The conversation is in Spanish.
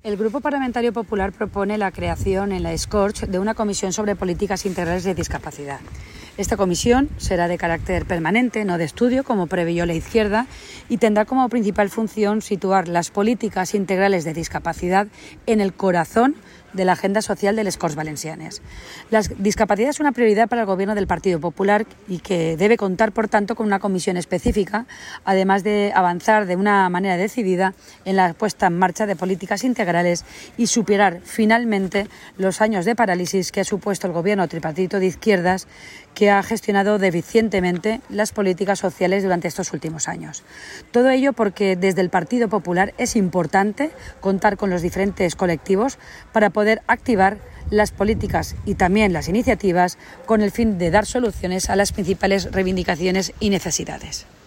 El Grupo Parlamentario Popular propone la creación en la Scorch de una comisión sobre políticas integrales de discapacidad. Esta comisión será de carácter permanente, no de estudio, como preveyó la izquierda, y tendrá como principal función situar las políticas integrales de discapacidad en el corazón de la agenda social de les Corts Valencianes. La discapacidad es una prioridad para el Gobierno del Partido Popular y que debe contar, por tanto, con una comisión específica, además de avanzar de una manera decidida en la puesta en marcha de políticas integrales y superar finalmente los años de parálisis que ha supuesto el Gobierno tripartito de izquierdas, que ha gestionado deficientemente las políticas sociales durante estos últimos años. Todo ello porque desde el Partido Popular es importante contar con los diferentes colectivos para poder activar las políticas y también las iniciativas con el fin de dar soluciones a las principales reivindicaciones y necesidades.